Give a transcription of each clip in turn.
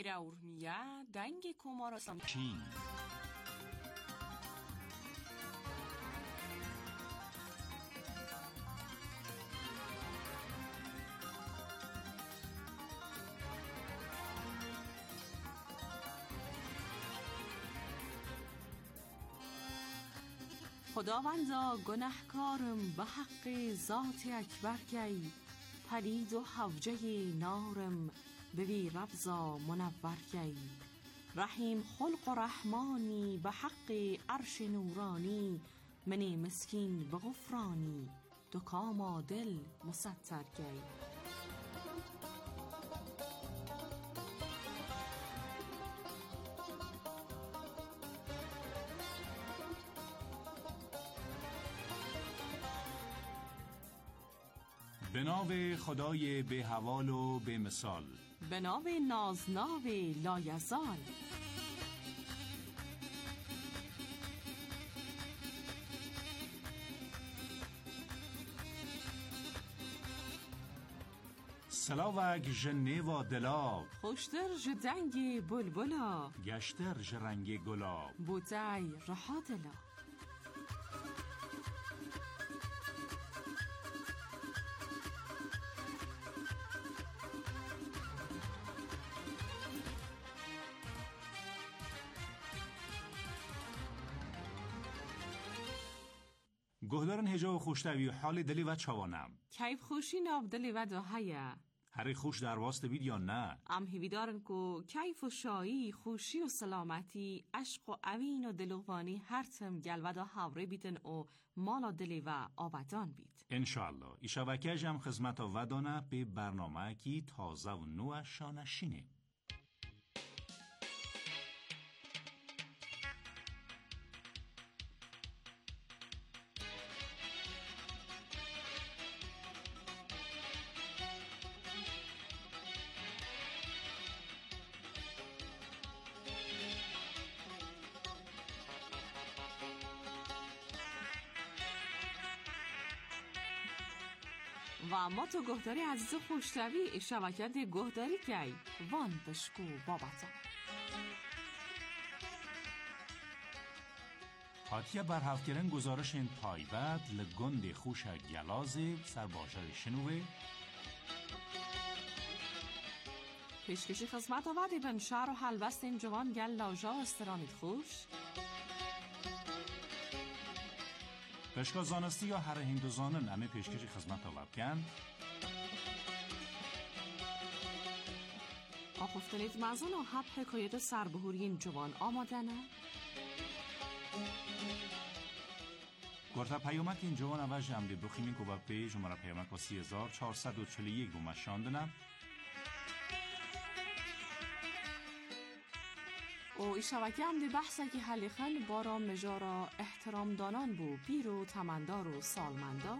Era urmia dangi kumarasam چین. خداوندا گناهکارم به حق ذات اکبر کی پلید و حوجه نارم به وی ربزا منور کی رحیم خلق و رحمانی به حق عرش نورانی منی مسکین به غفرانی دکاما دل مستر کی. به نام خدای به حوال و به مثال، به نام نازناو لایزال. سلاوک جنه و دلا، خوشتر جدنگ بلبلا، گشتر جرنگ گلاب، بوتای رها دلا. گهدارن هجا و خوشتوی و حال دلی و چوانم کیف خوشی ناب دلی و دوهیه هر خوش در واسط بید یا نه ام هیویدارن کو کیف و شایی خوشی و سلامتی عشق و اوین و دلوانی هر تم گل و دا حوره بیتن و مالا دلی و آبادان بید انشالله ایشا وکیج هم خدمت و ودانه به برنامه کی تازه و نو شانشینه. و ما تو گهداری عزیز خوشتوی شبکت گهداری کی وان بشکو بابتا هاتیه برهفت کرن گزارش این تایبت لگند خوش گلازه سرباشر شنوه پیشکشی خدمت آوردی بن شهر و حلوست این جوان گل لاجا استرانید خوش پشکا زانستی یا هر هندوزانن همه پیشکشی خدمت آورد کن آخفتنید مزان و حب حکایت سربهوری این جوان آماده نه؟ گرتا پیامک این جوان اول جمعه بخیمین که با پیج مرا پیامک و 3441 بومه شاندنم و ای شبکه هم دی بحثه که حلیخن بارا مجارا احترام دانان بو پیر و تمندار و سالمندا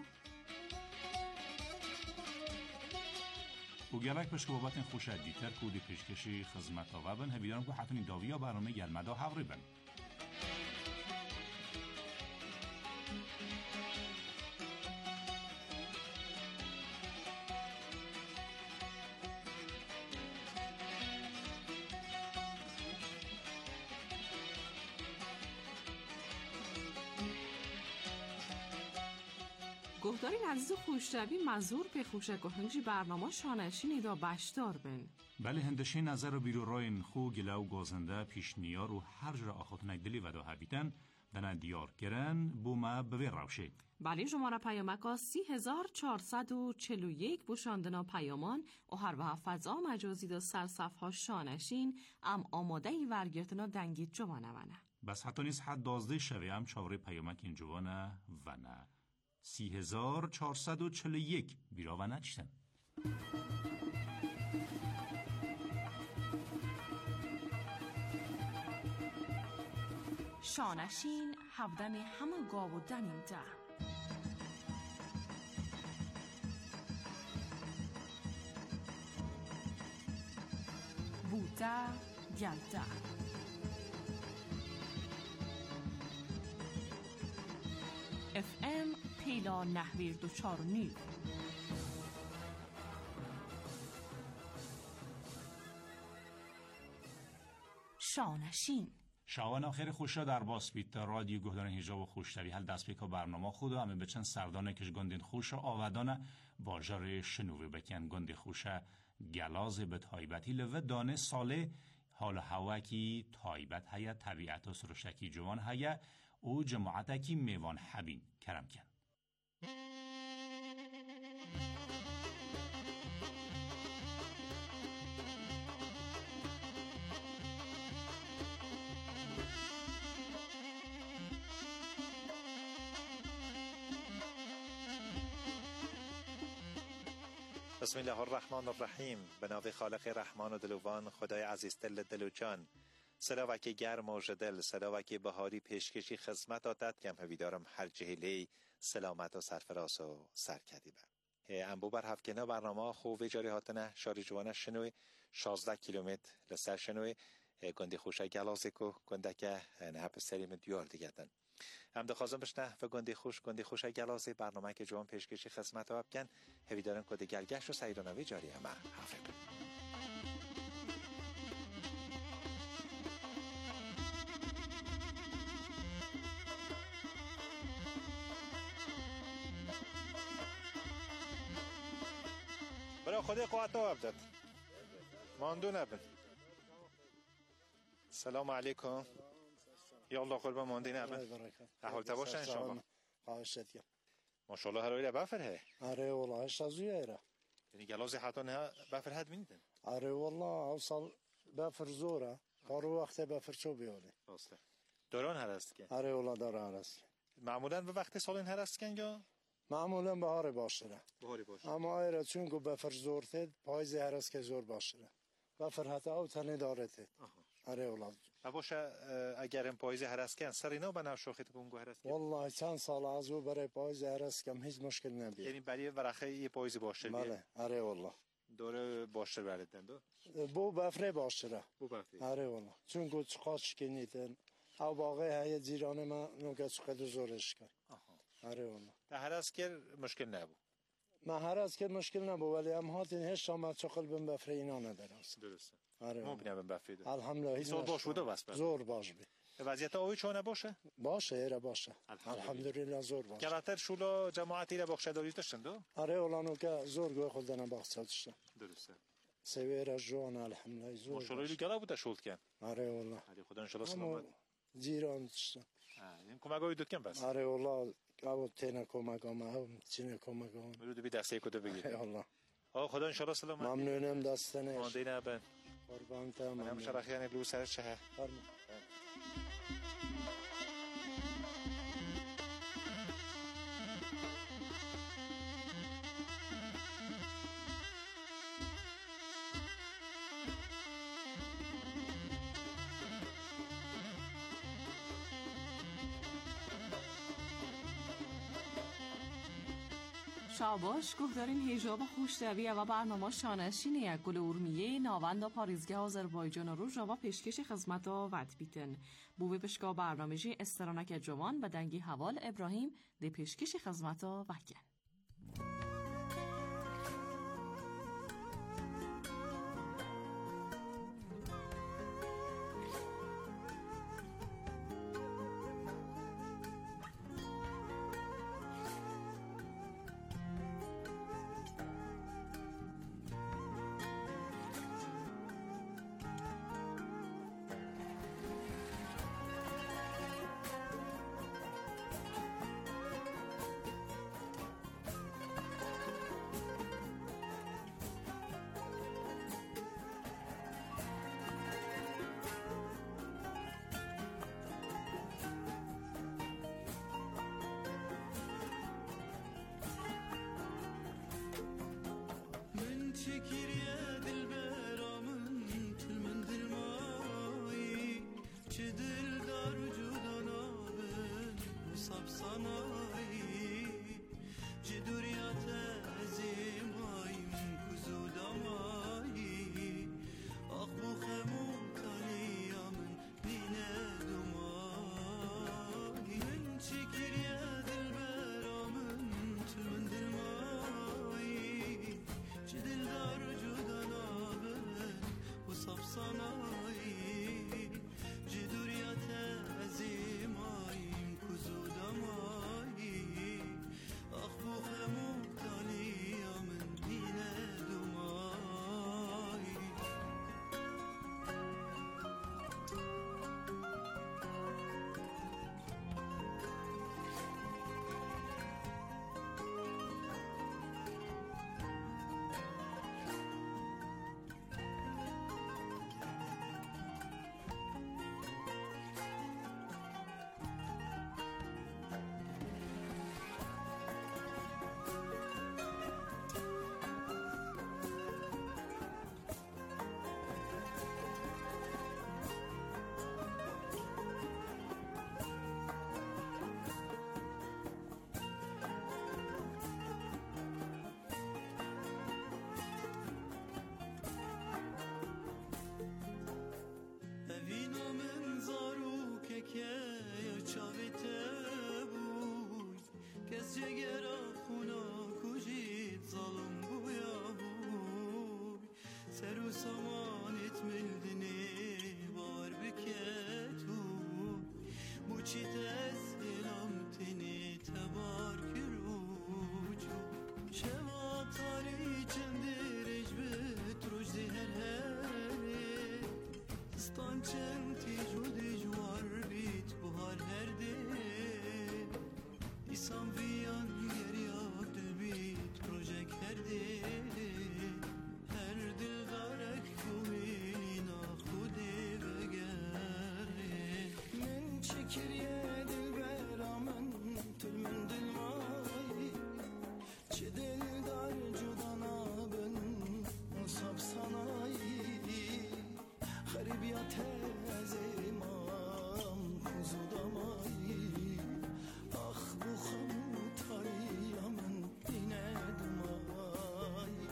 و گلک پشک بابت این خوش دیتر کودی پیشکشی خدمت آور بن هویدارم که حتمی داوی یا برنامه گلمدا حوری بن گهدارین عزیز خوشتوی مزور به خوشک و هنگی برنامه شانشینی دا بشدار بن بله هندشی نظر و بیرو راین خو گلاو گازنده پیش نیار و هر جرا آخوتنک دلی و دا هبیتن دنا دیار کرن بوما بوی روشه بله شماره پیامکا 3441 بوشاندنا پیامان و هر و فضا مجازی دا سرصفها شانشین ام آماده ای ورگرتنا دنگید جوانه ونه بس حتی نیست حد 12 شوی هم چاوره پیامک این جوانه و نه 3441 بیرا و نچتن شانشین هفدم همه گاو و دمیم ده بوده گلده FM پیلا نحویر 249 شانشین. شاوان آخر خوش را در باس بیت رادیو گهدان هیجاب و خوشتوی هل دست پیکا برنامه خود و همه بچن سردانه کش گندین خوش و آودانه باجار شنوه بکن گندی خوش گلاز به تایبتی لوه دانه ساله حال هوا کی تایبت هیا طبیعت و سرشکی جوان هیا او جماعت کی میوان حبین کرم کن. بسم الله الرحمن الرحیم. به نام خالق رحمان و دلوان، خدای عزیز دل و جان. سلاوکی گرم و جدل، سلاوکی بهاری پیشکشی خدمت دادت کم هویدارم هر جهیلی سلامت و سرفراز و سرکدی بر. انبو بر هفکنه برنامه خوب جاری هاتنه شاری جوانه شنوی 16 کیلومتر لسر شنوی گندی خوشه گلازی کو گنده که نه پسریم دیار دیگه دن. هم دخوازم بشنه و گندی خوش گلازی برنامه که جوان پیشکشی خدمت ها بکن هویدارن کد گلگشت و سیرانوی جاری همه حفظ کن. برای خودی قوات ها عبدت ماندو نبن. سلام علیکم. یا الله قربان ماندی نبن. احوال تباشه انشاءالله. خواهشت گم. ماشاءالله هر ویله بفره. آره والله شازویه ایره. یعنی گلازی حتی نه بفر هد میدن. آره والله اوصل بفر زوره. کارو وقت بفر چو بیاله. راسته. دوران هست که. آره والله دوران هست. معمولاً به وقت سال این هست کن یا؟ معمولاً بهار باشه. بهاری باشه. اما ایره چون که بفر زور تد پاییز هست که زور باشه. بفر حتی او تنه داره تد. آره والله. باشه اگر این پاییز هست کن سر اینا بنا شوخیت کنگو هست. والله چند سال از او برای پاییز هست کم هیچ مشکل نبید. یعنی برای ورقه یه پاییز باشه. بله. آره والله. دوره باشه بردن دو. بو بفره باشه. بو بفره. آره والله. چون که چقاش کنیدن. او باقی های جیران ما نوگه چقدر زورش کرد. آره والله. ده هست که مشکل نبود. ما هر از که مشکل نبود ولی هم هاتین هیچ شما چقل بم بفره اینا ندارم. درسته. آره. ما بینم بفره. الحمدلله. زور باش بوده بس. زور باش بی. وضعیت آوی چون نباشه؟ باشه ایره باشه. الحمدلله زور باشه. گلاتر شولا جماعتی را بخش داری داشتن دو؟ آره ولانو که زور گوی خودن بخش داشتن. درسته. سویر جوان الحمدلله زور. ماشاءالله گلا بوده شولد کن. آره والله. علی خدا ان شاء الله سلامت. جیران داشتن. این کمکایی داد کن بس. آره والله. او تینا کمکام هم چینه کمکام. میرود بی دسته کده بگیر. والله. خدا ان شاء الله سلامت. ممنونم دستنش. ماندی نبن. قربان تام. من شرخیان لو سر چه. شاباش گفتارین هیجاب خوشتویه و برنامه شانشینه یک گل ارمیه ناوند و پاریزگاه آذربایجان رو جواب پیشکش خدمت و وقت بیتن بوی بشکا برنامه‌جی استرانک جوان به دنگی حوال ابراهیم ده پیشکش خدمت و وکن. صناعي جگرا خونا کجید ظالم بویا بوی سرو سامانت ملدنی بار بکتو موچی تسلام تنی تبار کروچو شما تاری چندرش بتروش زهر هره ستان چند تیجو دیجوار بیت بوهار هرده ایسان ویان گریاک دل بیت پروژک هرده هر دل دارک کومینا خودی بگره من چکریه دل برامن تل من دل مایی چه دل دار جدانا بن مصاب سنایی خریبیات از امام خزودامایی آخ بخم تاری من اینه دمایی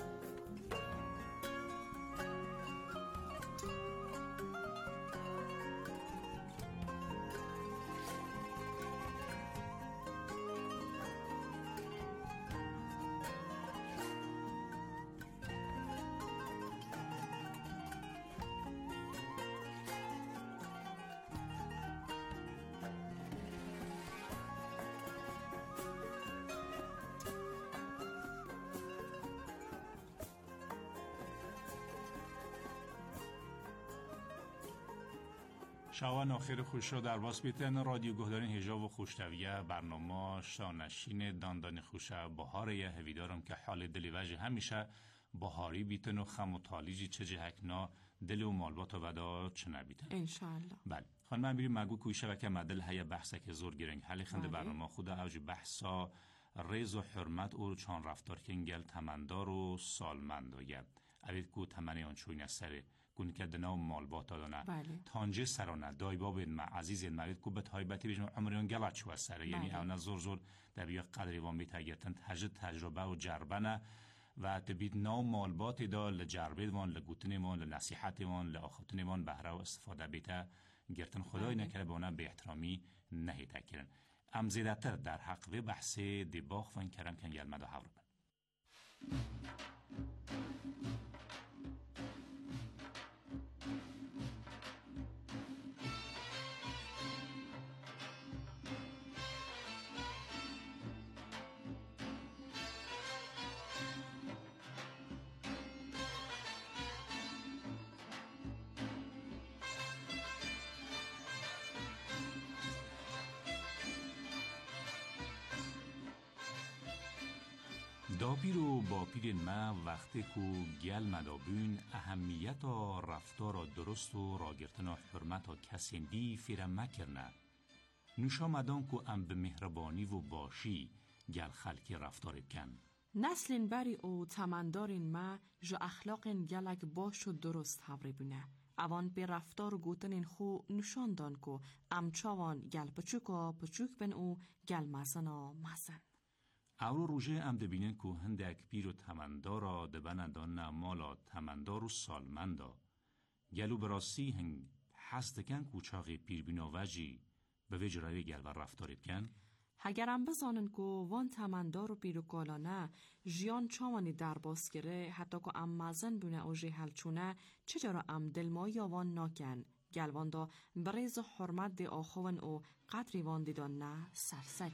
شاوان آخر خوش را در باس بیتن رادیو گهدارین هجاب و خوشتویه برنامه شانشین داندان خوشه بهار یه هویدارم که حال دلی وجه همیشه بهاری بیتن و خم و تالیجی چه جهکنا دل و مالبات و ودا چه نبیتن انشالله. بله خانم من بیریم مگو کوی شبکه مدل هیا بحثه که زور گرنگ حالی خنده بله. برنامه خود اوج بحثا ریز و حرمت او چان رفتار کنگل تمندار و سالمند و یه اوید کو تمنی آن چوی نسره گونه که دنا و مالبات دادنه بله. تانجه سرانه دای باب ما عزیز موید کو به تایبتی بجم عمریان گلت شو سره یعنی بله. اونا زور زور در بیا قدری وان بیتگرتن تجربه و جربنه و تبید ناو مالبات دا لجربید وان لگوتنی وان لنصیحت وان لآخوتنی وان بهره و استفاده بیتا گرتن خدای نکره بانه به احترامی نهی تکرن ام زیدتر در حق و بحث دباغ فان کرم کن گلمه دا حور بن داپیر و باپیر ما وقتی که گل مدابون اهمیت رفتار درست و راگرتن حرمت کسی دی فیرم مکرنه نوشا مدان که ام به مهربانی و باشی گل خلکی رفتار کن نسلین بری او تمندارین ما جو اخلاقین گلک باش و درست هوری بونه اوان به رفتار گوتنین خو نشان دان که امچاوان گل پچوک بن او گل مزنا مزن او روژه ام دبینن که هندک پیر و تمندارا دبندان مالا تمندار و سالمندا گلو براسی هنگ حستکن کوچاقی پیر بیناوجی به وجرای گل و رفتارید کن اگرم بزانن که وان تمندار و پیروکالانه جیان چاوانی در باز گره حتی که ام مزن بونه او جهل چونه چجارا ام دلمایی وان ناکن گلوان دا بریز و حرمت دی آخوان او قدری وان دیدان نه سرسک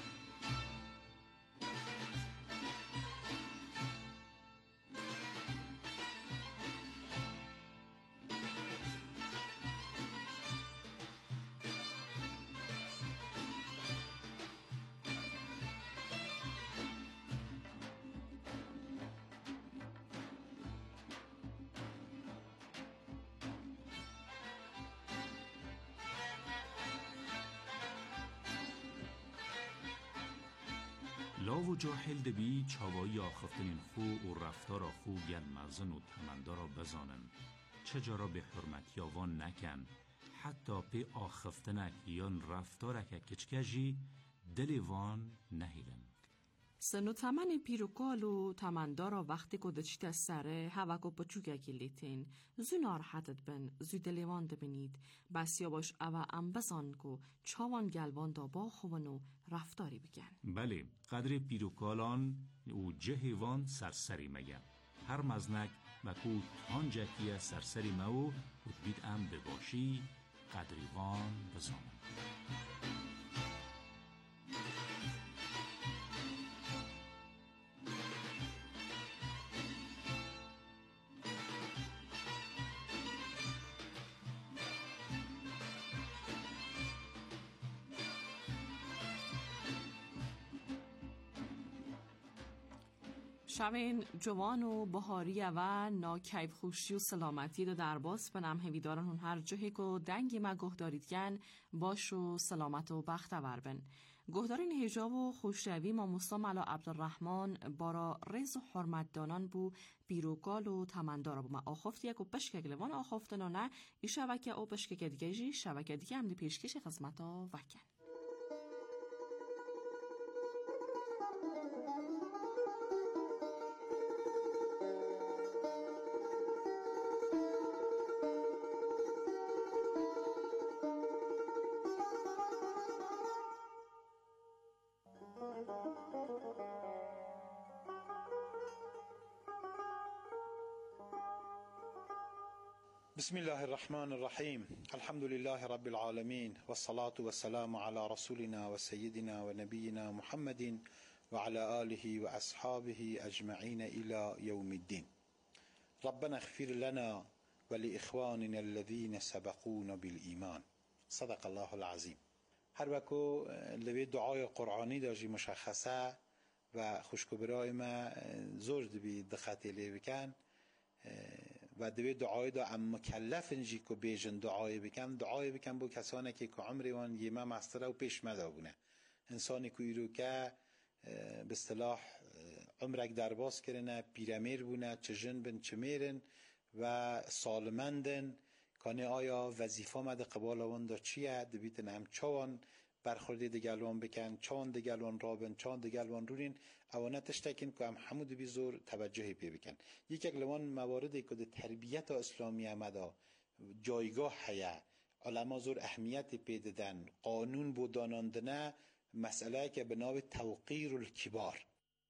لاو و جاهل دبی چاوایی آخفتنین خو و رفتار خو گل مزن و تمندارا بزانن چجارا به حرمت یاوان نکن حتی پی آخفتنک یان رفتارک کچکجی دل وان نهیلن سنو تمن پیروکال و تمندارا وقتی که دچیت از سره هوا که پچوگه گلیتین زو نارحتت بن زو دلیوان دبینید بس یا باش اوه انبزان که چاوان گلوان دا با خوون و رفتاری بگن. بله، قدر پیروکالان او جهوان سرسری مگم هر مزنک و کو تانجکیه سرسری مو بید ام بباشی قدریوان بزامن. شوین جوان و بهاری و ناکیف خوشی و سلامتی دو در باس بنم هویداران هون هر جهی که دنگی ما گه دارید گن باش و سلامت و بختور بن. گهدارین هجاب و خوشروی ما مسلم علی عبدالرحمن بارا رز و حرمت دانان بو بیروگال و تمندارا بو ما آخفت یک و پشک گلوان آخفتنانه ای شبکه او پشک دیگه جی شبکه دیگه هم دی پیشکش خدمتا وکن. بسم الله الرحمن الرحيم الحمد لله رب العالمين والصلاة والسلام على رسولنا وسيدنا ونبينا محمد وعلى آله وأصحابه أجمعين إلى يوم الدين. ربنا اغفر لنا ولإخواننا الذين سبقونا بالإيمان. صدق الله العظيم. هر وکو لبی دعای قرآنی داشتی مشخصه و خوشکبرای ما زور دبی دخطی لی بکن و دوی دعای دا ام مکلف انجی که بیجن دعای بکن بو کسانه که عمری وان یما مستره و پیش مده بونه انسانی که ایرو که به اصطلاح عمرک درباز کرنه پیرمیر بونه چه جن بن چه میرن و سالمندن کانه آیا وظیفه مده قبال وان دا چیه دبیتن هم چوان برخوردی دگلوان بکن چان دگلوان رابن چان دگلوان رورین اوانه تشتکن که هم حمود بی زور توجهی پی بکن. یک اگلوان مواردی که ده تربیت اسلامی امده جایگاه حیه علما زور اهمیت پی دادن قانون بوداناندنه مسئله که به نام توقیر الکبار.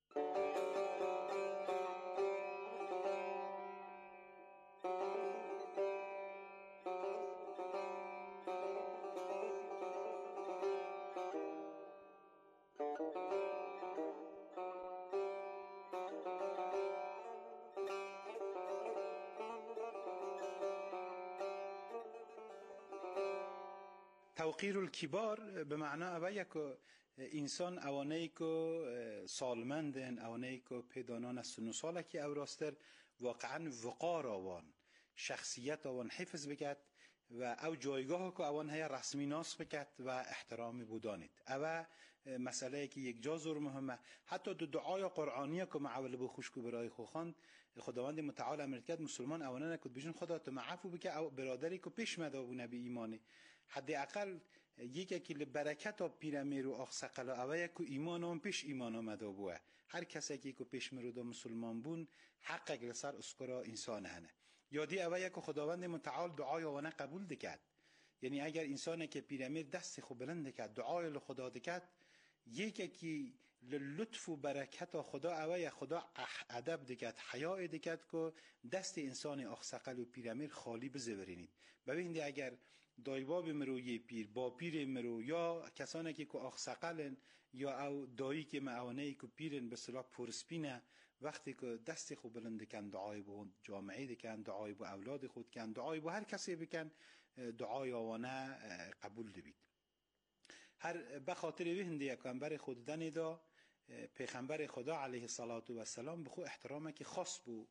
توقیر الکبار به معنی اولی که انسان اوانهی که سالمندن اوانهی که پیدانان از سن و ساله که او راستر واقعا وقار آوان شخصیت آوان حفظ بکد و او جایگاه که اوان های رسمی ناس بکد و احترامی بودانید. او مسئله که یک جا زور مهمه حتی دو دعای قرآنی که معول بو خوشکو برای خوخان خداوند متعال امر کرد مسلمان اوانه نکد بیشون خدا تو معفو بکه او برادری که پیش مدابونه به ایمانی حداقل یکی که برکت آب پیرمیر و آخسقل اوه یک ایمان هم پیش ایمان آمده بوه هر کسی که پیش مرود مسلمان بون حق اگل سر اسکرا انسان هنه یادی اوه یک خداوند متعال دعای آوانه قبول دکد یعنی اگر انسان که پیرمیر دست خوب بلند دکد دعای لخدا دکد یکی که لطف و برکت خدا اوه خدا ادب دکد حیاء دکد که دست انسان آخسقل و پیرمیر خالی بزورینید. ببینید اگر دایباب مرو یه پیر با پیر مرو یا کسانی که آخسقلن یا او دایی که معاونهی که پیرن به صلاح پرسپینه وقتی که دست خوب بلند کن دعای با جامعه دکن دعای با اولاد خود کن دعای با هر کسی بکن دعای آوانه قبول دبید. هر بخاطر بهنده یکانبر خود دنیدا پیغمبر خدا علیه الصلاة و السلام بخو احترامه که خاص بو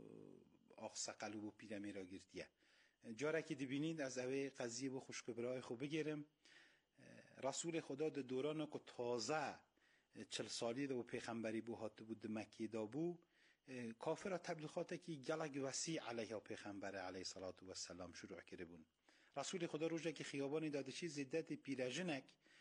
آخسقل و پیرمیر را گرتیه. جاره که دبینید از اوه قضیه با خوشکبرای خوب بگیرم رسول خدا در دوران که تازه 40 سالی دا و پیغمبری بو هات بود مکی دا بو کافر را تبلیغات که گلگ وسیع علیه پیغمبر علیه صلاة و السلام شروع کرده بون. رسول خدا روزه که خیابانی داده چی زدت پیرجنک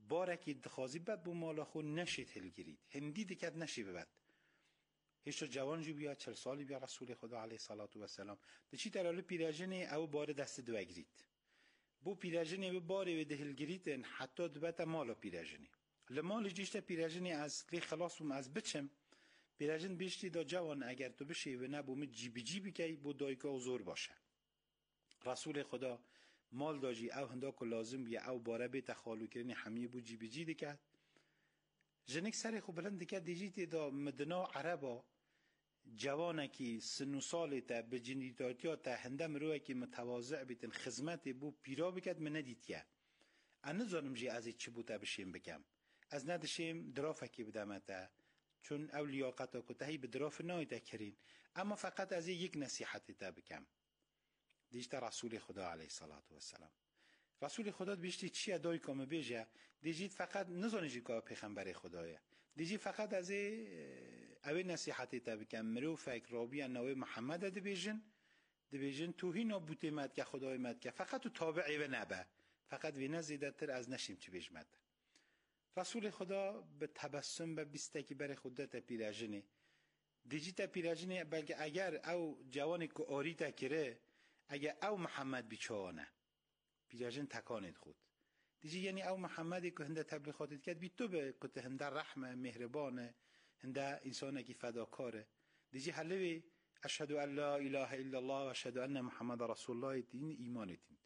بارکی دخوازی بد بو مالا خو نشید هلگرید هندی دکت نشی ببد هیچ جوان جو بیا 40 سالی بیا رسول خدا علیه صلات و سلام دچی تلاله پیراجنه او بار دست دو اگرید بو پیراجنه به باره و دهلگریدن حتی دبت مالا پیراجنه لمال جیشت پیراجنه از لی خلاص بوم از بچم پیراجن بیشتی دا جوان اگر تو بشه و نبوم جیبی که بو دایکا و زور باشه رسول خدا مال داجی او هندا که لازم بیا او باره بیت خالو کرنی حمیه بو جی دکت جنک سر خو بلند دکت دیجیتی دا مدنا عربا جوانه که سن و سال تا به جنیتاتیا تا هنده مروه که متواضع بیتن خدمت بو پیرا بکد من ندیتیه انا زانم جی از چی بوتا بشیم بکم از ندشیم درافه که بدمته چون او لیاقتا کتهی به دراف نایتا کرین اما فقط از یک نصیحت تا بکم دیجتا رسول خدا علیه صلات و سلام رسول خدا بیشتی چی ادای کام بیجه دیجید فقط نزانیجی که پیغمبر خدایه دیجی فقط از اوی نصیحتی تا بکن مرو فکر رابی نوی محمد دی بیجن توهی نابوتی مد که خدای مد که فقط تو تابعی و نبه فقط وی نزیده تر از نشیم چی بیجمد رسول خدا به تبسم به بیسته که بر خودت تا پیراجنه دیجی تا پیراجنه بلکه اگر او جوانی که آری تا کره اگر او محمد بیچوانه پیراجن تکانید خود دیجی یعنی او محمدی که هنده تبلیغاتت کرد بی تو به که هنده رحمه مهربانه هنده انسانه که فداکاره دیجی حلوی اشهد ان لا اله الا الله و اشهد ان محمد رسول الله دین ایمانتین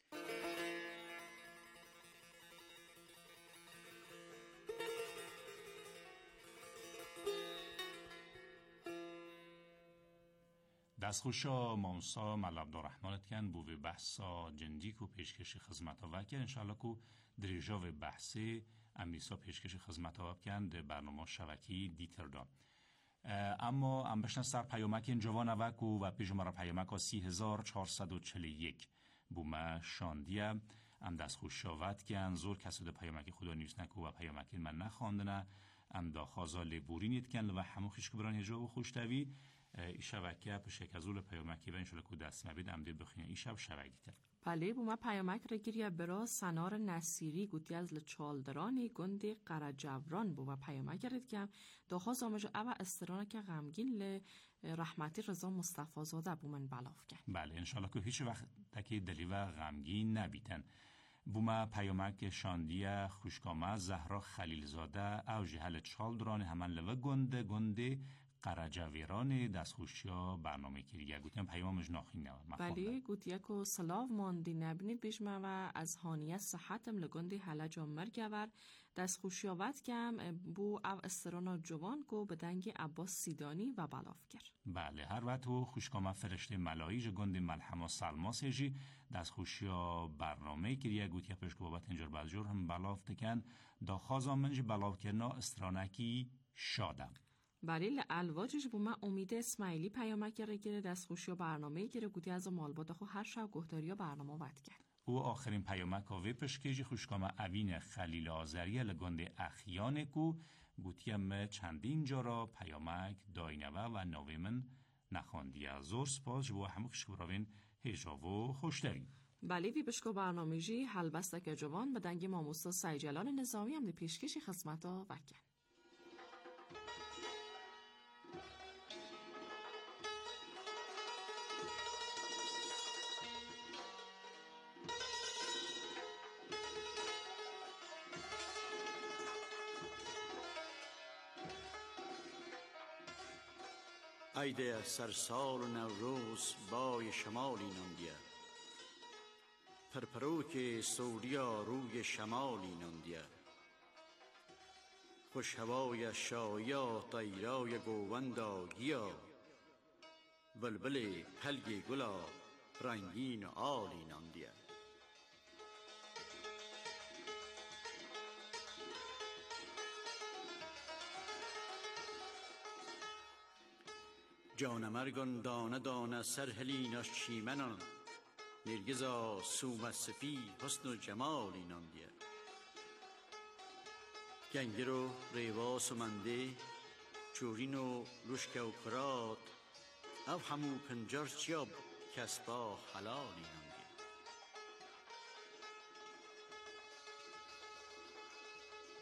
دستخوشا مامسا مل عبدالرحمنت کن بو بحثا جندی کو پیشکش خدمت ها وکر انشالله کو دریجا و بحثی امیسا پیشکش خدمت ها کن ده برنامه شبکی دیتر دا اما ام بشن سر پیامک جوان وکو و پیجمار پیامک ها 3441 بو ما شاندیه ام دستخوشا وت کن زور کسی ده پیامک خدا نیوز نکو و پیامک من نخواندنه ام دا خوازا لبورینیت کن و همو خیش کبران هجا و خوشتوی ای شبکه پشک ازول پیامکی و انشالله که دست مبید امدید بخینه ای شب شبکیتر بله بوما پیامک رگیریه برا سنار نصیری گوتی از لچالدرانی گندی قرجوران بوما پیامک رد کم داخوا زامجو او استرانه که غمگین ل رحمتی رضا مصطفی زاده بومن بلاف کن بله انشالله که هیچ وقت تکی دلی و غمگین نبیتن بوما پیامک شاندیه خوشکامه زهرا خلیلزاده او جهل چالدرانی همان لوه گنده قرجویران دستخوشیا برنامه کریگه گوتیم پیامش ناخین نوه بله گوتیه که سلاو ماندی نبینید بیشمه و از هانیه صحتم لگندی حلجا مرگور دستخوشیا وید کم بو او استرانا جوان کو به دنگ عباس سیدانی و بلاف کرد بله هر وقت و خوشکامه فرشته ملایی جگندی ملحمه سلما سیجی دستخوشیا برنامه کریگه گوتیه پشک بابت انجار بزجور هم بلاف دکن دا خوازا منج بلاف کرنا استرانکی شادم بله الواجش بوما امید اسماعیلی پیامک رگیره دستخوشی و برنامه گیره گوتی از مالبادا خو هر شب گهداری و برنامه ود کرد او آخرین پیامک آوی پشکیجی خوشکامه اوین خلیل آذریه لگنده اخیانه کو گوتیم چندین جارا پیامک داینوه و ناوی من نخواندیه زور سپاس و همه خشکوراوین هیجا و خوشتری بله وی بشکو برنامه جی حلبسته که جوان به دنگ ماموستا سیجلال نظامی هم دی پیشکشی خدمتا وکن ایده سرسال و نوروز بای شمالی نندیه پرپروک سولیا روی شمالی نندیه خوش هوای شایا طیرای گووندا گیا بلبل پلگ گلا رنگین آلی نندیه جانمرگان دانه دانه سرهلیناش چیمنان نرگزا سوم سفی حسن و جمالی ناندیه گنگر و ریواس و منده چورین و رشک و کرات او همو پنجار چیاب کسبا حلالی ناندیه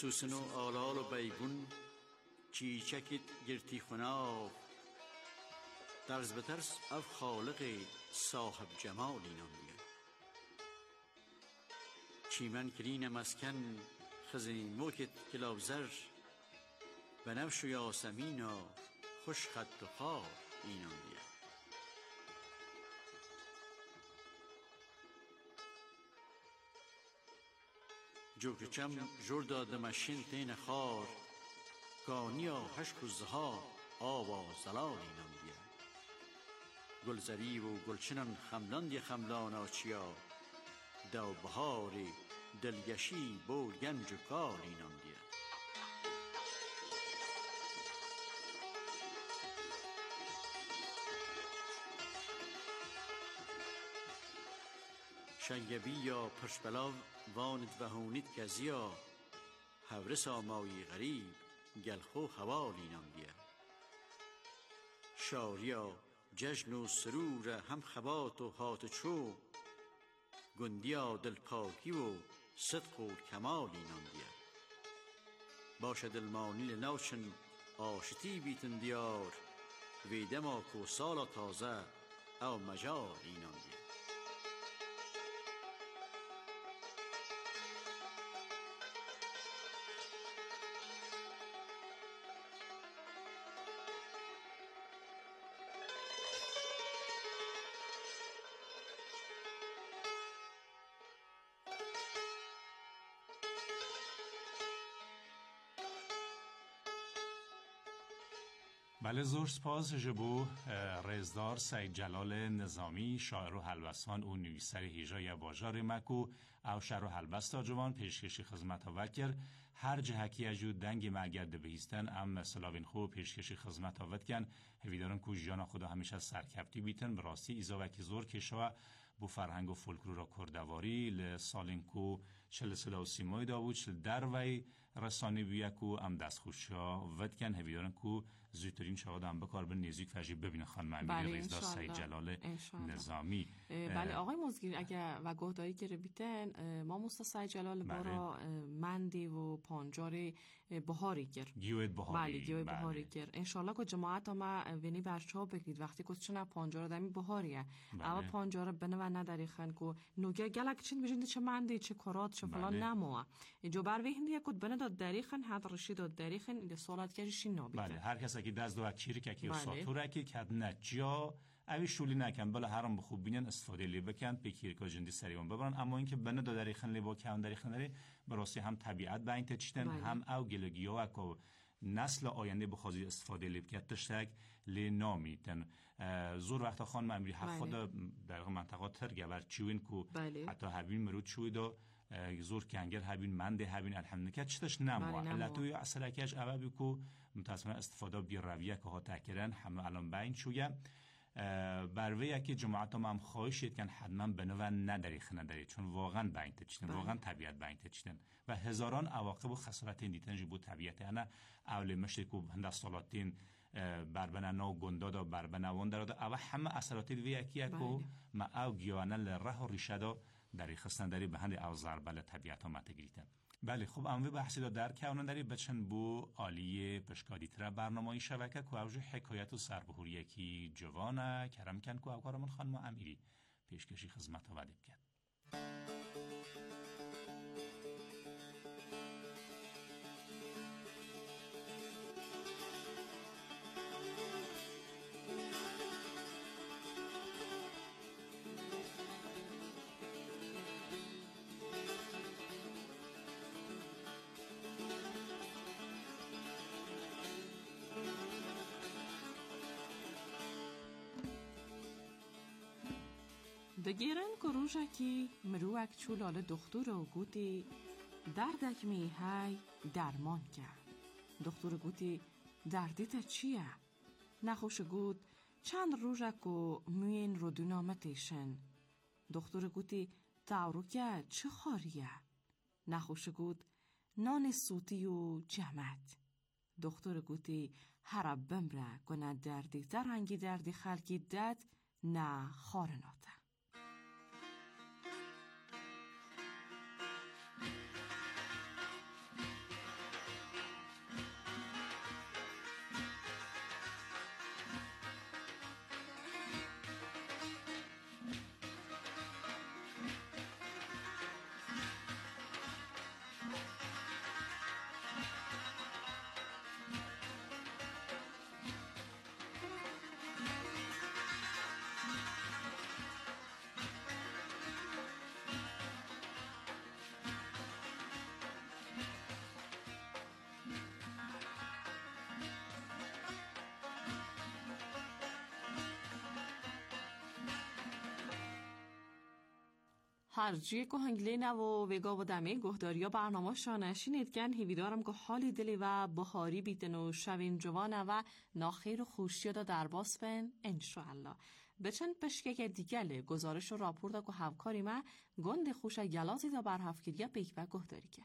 سوسن و آلال و بیگون چیچکت گرتی خناف درز بترس اف خالق صاحب جمال اینان دیگه چیمن کرین مسکن خزین موکت کلاوزر بنفش و یاسمینا خوش خط و خار اینان دیگه جو که چم جور داده مشین تین خار گانیا هشک و زها آب و زلال اینان دیگه گلزری و گلچنان خملاندی خملان آچیا دو بهاری دلگشی بو گنج و کال اینان دیگه شنگبی یا پرشبلاو واند وهونید گزیا هورس آمایی غریب گلخو خوال اینان دیگه شاریا جشن و سرور هم خبات و هات چو گندیا دلپاکی و صدق و کمال اینان دیگه باشد المانی لنوشن آشتی بیتن دیار ویدما کو سالا تازه او مجال اینان دیگه بله زور سپاس جبو رزدار سید جلال نظامی شاعر و هلوسان و نویسر هیجا یا باجار مکو او شعر و هلبستا جوان پیشکشی خدمت وکر هر جهکی اجو دنگ معگرد بهیستن ام سلاوین خوب پیشکشی خدمت آود کن هویدارن کو جانا خدا همیشه سرکپتی بیتن براستی ایزاوکی زور کشوا بو فرهنگ و فولکلور و کردواری لسالین کو چل سلا و سیمای داوود چل دروی رسانی بیاکو ام دست خوشا ود کن هویدارن کو زودترین شواهد هم بکار به نزدیک فجی ببینه خانم امیری رزدار سید جلال نظامی. بله آقای مزگیر اگر و گهداری که بیتن ما موستا سید جلال بارا مندی و پانجار بهاری گر گیوید بهاری بله گیوید بهاری گر انشالله که جماعت ما وینی برچه بگید وقتی که چنه پانجار دمی بهاریه اما پانجار بنه و نداری خن که نوگه گلک چین بجنده چه مندی چه کرات چه فلان نموه جو بر ویهندی کد بنه داد داری خن حد رشید داد داری خن این سالت کشی نابیده. بله هر کس که دست دو چیرک که ساتور که کد نجا اوی شولی نکن بله هرم بخوب بینن استفاده لی بکن پیکیر که جندی سریون ببرن اما اینکه بنه داد داری خن لی با کم داری خن داری براستی هم طبیعت با این تچتن هم او گلگیا و نسل آینده بخوازی استفاده لی بکت تشتگ لی نامیتن زور وقتا خان ممری خود در منطقه ترگه بر چوین کو حتی هبین مرود چوید و زور کنگر هبین منده هبین الحمدلله چتش نمو علتوی اصلا کش اوابی کو متاسفانه استفاده بی رویه که ها تکرن همه الان بین شویه برویه که جماعت هم خواهشید کن حتما بنو نداری خنه داری چون واقعا بین تچتن واقعا طبیعت بین تچتن و هزاران عواقب و خسارت دیتن جبو طبیعت انا اولی مشتی که هنده سالاتین بربنه نو گندادا بربنه وندرادا او همه اثرات ویه کیه که ما او گیوانه لره و ریشه دا داری خستن داری به هنده او ضربه طبیعت ها متگریتن. بله خب اموی بحثی دا در که اونن داری بچن بو آلیه پشکادی تره برنامه‌ای شبکه که اوجه حکایت و سربهوریه کی جوانه کرم کن که اوکارمون خانم امیری پیشکشی خدمت ها ودیب کرد. دگیرن که روژکی مروک چولال دختور و گوتی دردک میهای درمان کرد. دختور گوتی دردیت چیه؟ نخوش گوت چند روژک و موین رو دونامتیشن. دختور گوتی تاورو که چه خاریه؟ نخوش گوت نان سوتی و جمد. دختور گوتی هر بمره کنه دردی در هنگی دردی خلکی داد نه خارناته. خرجی که و وگا و دمه گهداریا برنامه شانه شنیدگن هیویدارم که حالی دلی و بهاری بیتن و شوین جوانه و ناخیر و خوشی دا در باس بین انشاءالله. بچند پشکه که دیگله گزارش و راپور دا که هفکاری ما گند خوش گلازی دا برهفگیریا بیک و گهداری که.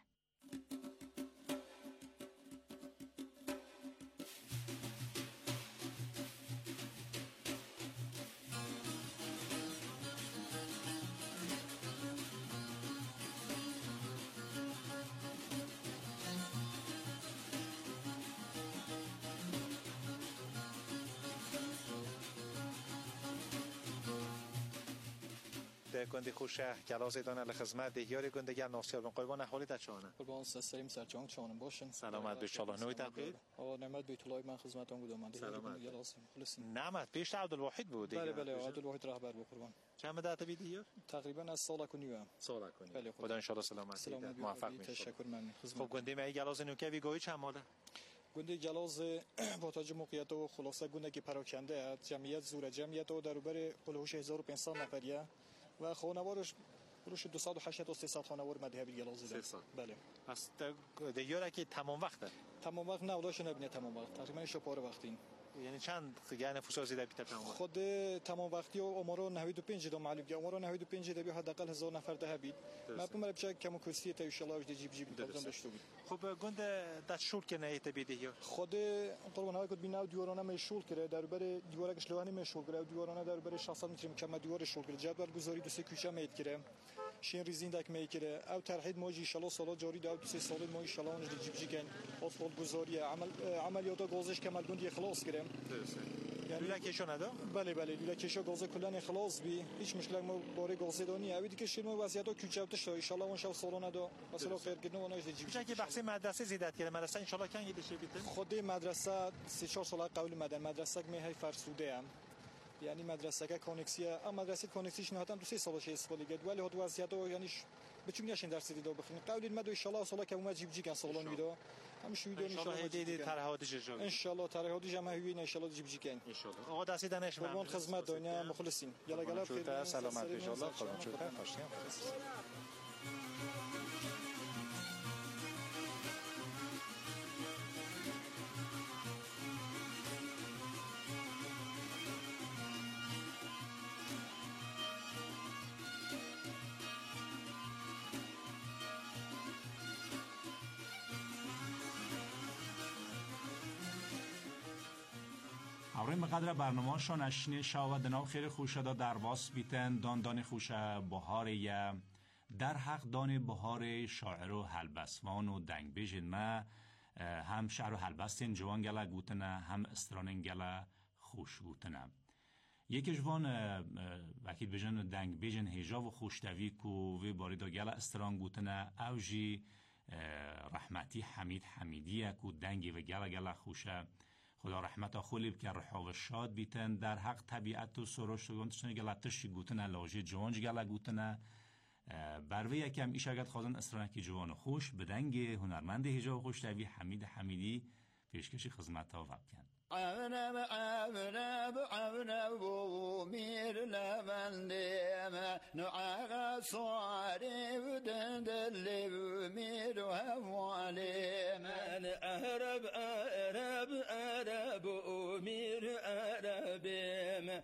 گنده خوشه گلاز دانه لخدمت دیار گندگان ناسیار بن قربان احوالی در چانه قربان سریم سرجان چانم باشن سلامت به شالله نوی تقدیر نعمت بیت الله من خدمتتون بودم سلامت نعمت پیش عبدالواحد بود بله عبدالواحد رهبر بود قربان چند مدت بیدی تقریبا از سال کنیم بله خدا ان شاء الله سلامتی موفق میشه تشکر من خب گنده می گلاز نوکه ویگوی چند ماله گنده گلاز با توجه موقعیت و خلاصه گنده که پراکنده است جمعیت زور جمعیت و در بر هلوش 1500 نفریه و خانوارش روش 280 تا 300 خانوار مذهبی گلازی داره. بله. پس دیاره که تمام وقته. تمام وقت نه ولش نبینه تمام وقت. تقریبا شپاره وقتی. یعنی چند نفوس زیاده بیت تمام وقت. خود تمام وقتی و آمارا 95 تا معلوم که آمارا 95 تا حداقل 1000 نفر ده بید. ما بمر بچه کم کوستی تا ان شاء الله جیب بودن داشته بود. خب گند دست شول که نه بیدی خود قربان های کد بیناو دیوارانه مشول کرده در بر دیواره شلوانی مشول کرده دیوارانه در بر 600 متر کم دیوار شول کرده جدول گذاری دو سه کوچه میت کرده شین ریزین دک میکره او ترحید موجی ان شاء الله سال جاری دو سه سال ما ان شاء الله اون جیب اصل گذاری عملیات گازش کمال گندی خلاص کرده لوله کشو ندا بله لوله کشو گاز کلا خلاص بی هیچ مشکل ما باره گاز دانی اویدی که شیرمو وضعیت کوچه تا ان شاء الله اون شب سال ندا مثلا خیر گنو اوناش جیب چه که بحث مدرسه زیادت کرده مدرسه ان شاء الله کن یه بیت خود مدرسه 3-4 سال قبل مدن مدرسه می های فرسوده ام یعنی مدرسه که کانکسیه اما مدرسه کانکسیش نه هم 2-3 سالشه استفاده کرد ولی هات وضعیت یعنی بچون نشین درس دیدو بخین قبل مدو ان شاء الله سالا که اومد جیب کن سالون ویدو هم شو ویدو ان شاء الله هدیه ترهادی جواب ان شاء الله ترهادی جمع هوی ان شاء الله جیب کن ان شاء الله آقا دستی دانش من خدمت دنیا مخلصین یلا گلا خیر سلامت ان شاء الله خدا چوکا خوشیم همراهیم به قدر برنامه شان اشنی شاو دناو خیر خوشدا در باس بیتن دان خوش بهار یا در حق دان بهار شاعر و هلبسوان و دنگ بیجن ما هم شعر و هلبستین جوان گلا گوتنه هم استرانین گلا خوش گوتنه یکی جوان وکیل بیجن دنگ بیجن هیجا و خوشتوی کو وی باری دا گلا استران گوتنه اوجی رحمتی حمید حمیدیه کو دنگی و گلا خوشه خدا رحمت خولی بکن رحاو شاد بیتن در حق طبیعت و سروش گونتشن گلاتشی گوتن لاجی جوانج گلا گوتنه بروی یکم ایش اگه خواهدن استرانکی جوان خوش بدنگ هنرمند هجا خوش تبی حمید حمیدی پیشکشی خدمت ها وبکن عونب میر لبندیم نعاق صاری ودن دلی میر و حوالیم عرب میر عربیم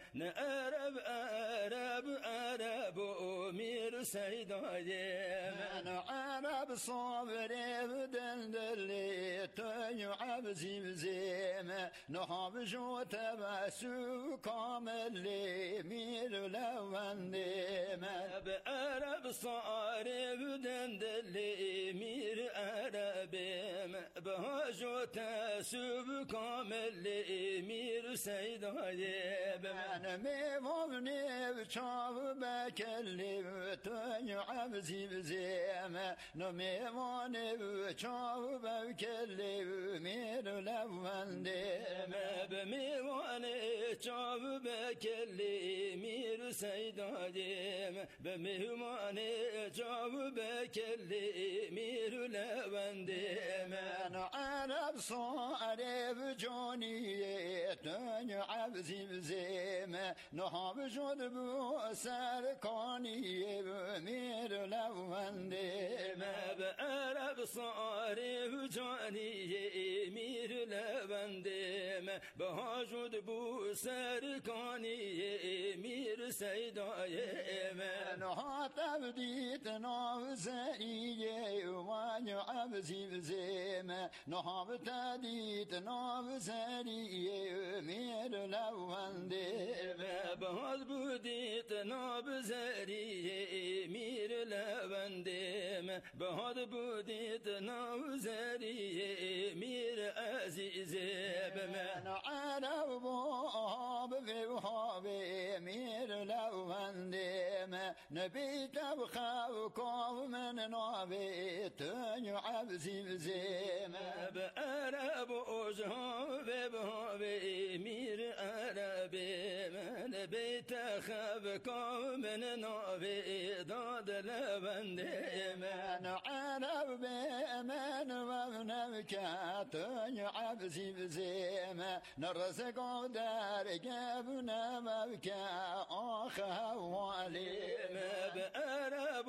عرب میر سیدایم عرب صابری ودن دلی توی عبزیم زیم نهاب جو تبسو کامل میر لونده من عرب صاری بودن دلی میر عربیم به جو تبسو کامل میر سیدایه من میوونی چاو بکلی توی عبزی بزیم نمیوانی چاو بکلی میر لونده به میوانه چاو بکلی میر سیدادیم به میوانه چاو بکلی میر لونده من عرب صارف جانی تنگ عبزی بزیم نهاب شد بو سرکانی میر لونده به عرب صاری و جانی میر لونده به حاجد بو سرکانی میر سیدای من ها تبدیت ناوزنیه وان عبزی بزیم نهاب تدیت ناوزنیه میر لونده به حاج بودیت نابزریه میر لونده به حاج بودیت نابزریه میر عزیزه به من عرب باب باب میر لونده نبيت بخاو كوم من نابيت عبزي بزيم بأرب أجهب بهبي مير أربي من بيت خاب كوم من نابي داد لبندي من عرب من ومنبكات عبزي بزيم نرزق دار جبنا مبكى آخا والي بأرب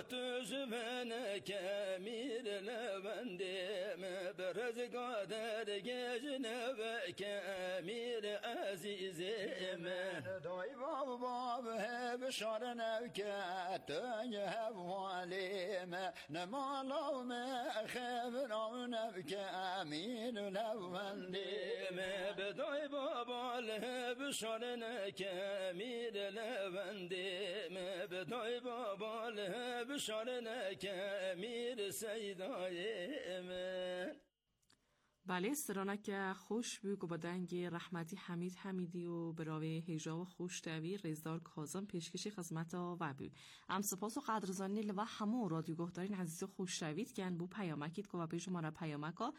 تجمنك مير لبندي برز قادر جنبك مير عزيزي من دوي باب هب شرنك تنهب واليم نمالو ما خبرونك مير لبندي بدوي باب هب شرنك مير لبندي بدای بابا بشارنک امیر سیدای من. بله سرانک خوش بگو با دنگ رحمتی حمید حمیدی و براوی هیجا و خوش دوی رزدار کازم پیشکشی خدمت و بی ام سپاس و قدرزانی لوا همو رادیو گهدارین عزیز خوش دوید گن بو پیامکید که و پیش شماره پیامکا